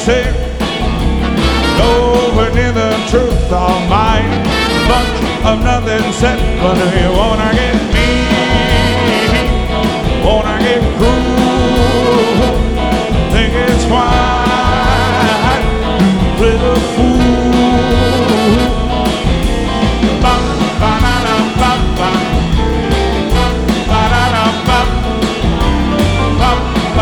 say, nowhere near the truth of mine. Bunch of nothing said, but we wanna